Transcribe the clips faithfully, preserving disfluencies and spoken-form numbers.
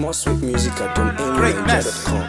More sweet music at don amy ninja dot com.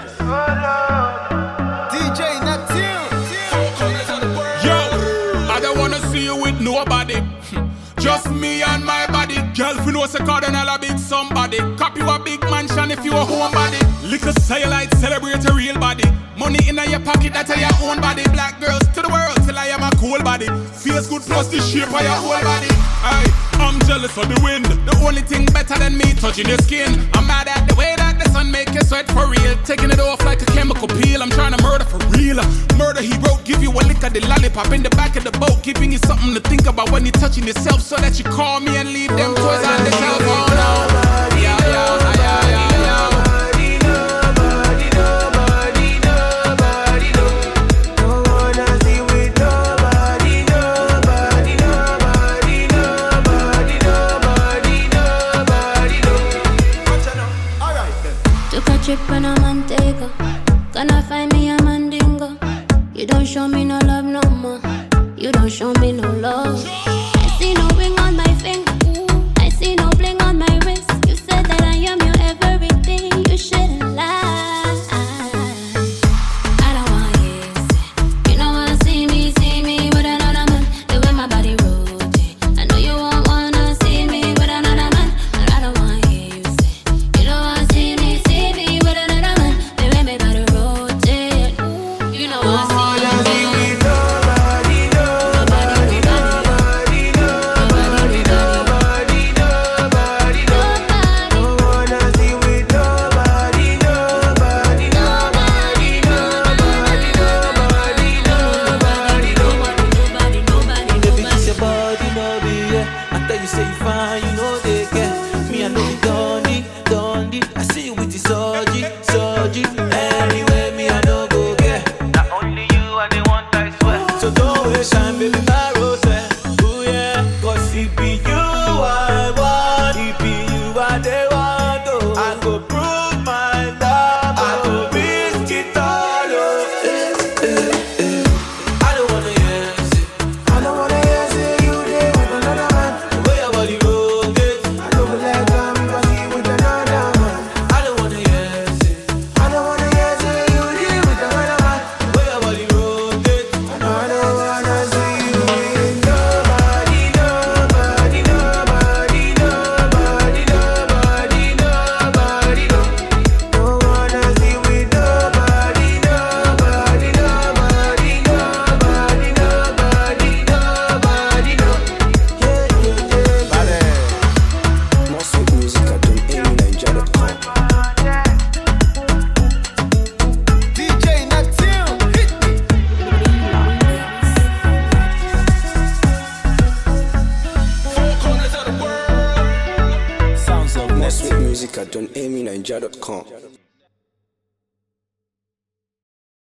D J Neptune. Yo, I don't wanna see you with nobody. Just me and my body. Girl, if you know say Cardinal a big somebody. Copy you a big mansion if you a homebody. Liquor cellulite, celebrate a real body. Money in your pocket, that's your own body. Black girls to the world till I am a cool body. Feels good plus the shape of your whole body. Aye, I'm jealous of the wind. The only thing better than me touching your skin. I'm mad at the way that the sun make you sweat for real. Taking it off like a chemical peel. I'm trying to murder for real. Murder he wrote, give you a lick of the lollipop in the back of the boat, giving you something to think about when you're touching yourself, so that you call me and leave them toys on the cell phone. Oh, yeah, yeah, yeah, yeah, yeah. Trip on a Montego, gonna find me a mandingo. You don't show me no love no more. You don't show me no love. I see no ring on my finger. I see no bling on my wrist. You said that I am your everything. You shouldn't lie. I don't want you. You don't wanna see me, see me with another man. The way my body rotate. I know you won't wanna see me with another man, but I don't want you. You don't wanna see me, see me. Music at don amy ninja dot com.